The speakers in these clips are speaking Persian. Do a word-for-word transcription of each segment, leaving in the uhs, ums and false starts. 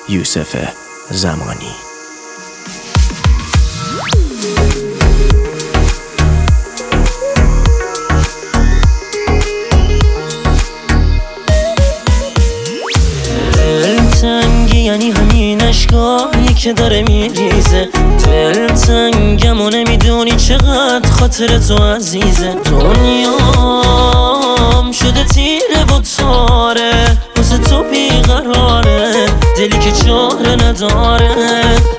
یوسف زمانی. دلتنگی یعنی همین اشکایی که داره میریزه، دلتنگم و نمیدونی چقدر خاطر تو عزیزه. دنیام شده تیره و تاره، واسه تو بیقراره، دلی که چاره نداره.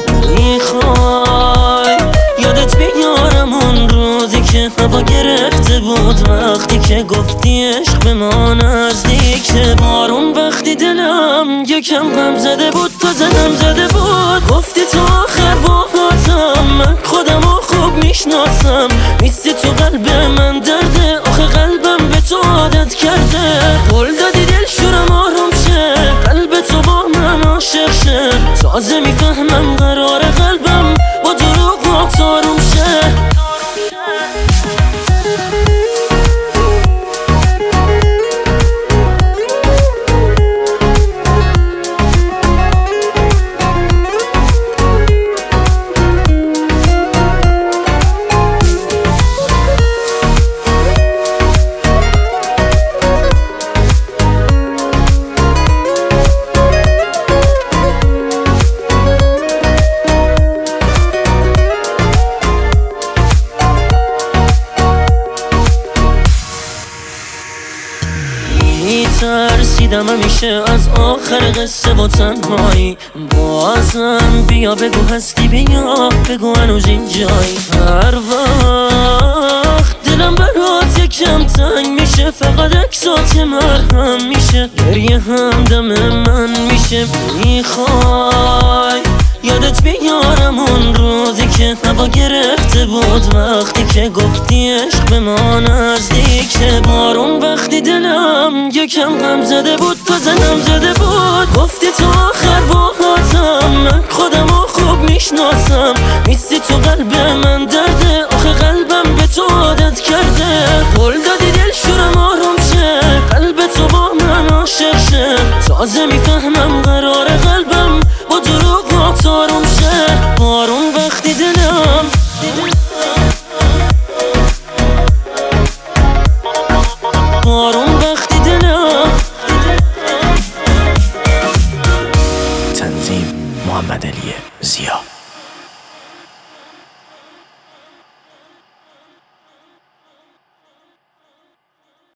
میخوای یادت بیارم اون روزی که هوا گرفته بود، وقتی که گفتی عشق به ما نزدیکه. بارون وقتی دلم یکم غم زده بود، تا زدم زده بود، گفتی تو آخر باهاتم، من خودمو خوب میشناسم، نیستی تو قلب من درده، آخه قلبم به تو عادت کرده. قول دادی دل شورم آروم شه، قلب تو با من عاشق شه، تازه میفهمم قرار قلبم با دروغ آروم شه. ترسیدم همیشه از آخر قصه با تنهایی، بازم بیا بگو هستی، بیا بگو هنوز اینجایی. هر وقت دلم برات یکم تنگ میشه، فقط عکسات مرهم میشه، گریه هم دم من میشه. میخوای یادت بیارم اون روزی که هوا گرفته بود، وقتی که گفتی عشق به ما نزدیکه. بارون وقتی دلم یکم غم زده بود، تا زدم زده بود، گفتی تو آخر باهاتم، من خودمو خوب میشناسم، نیستی تو قلب من درده، آخه قلبم به تو عادت کرده. قول دادی دل شورم آروم شه، قلب تو با من عاشق شه، تازه میفهمم قرار قلبم با دروغ آروم شه. بارون وقتی دلم بارون وقتی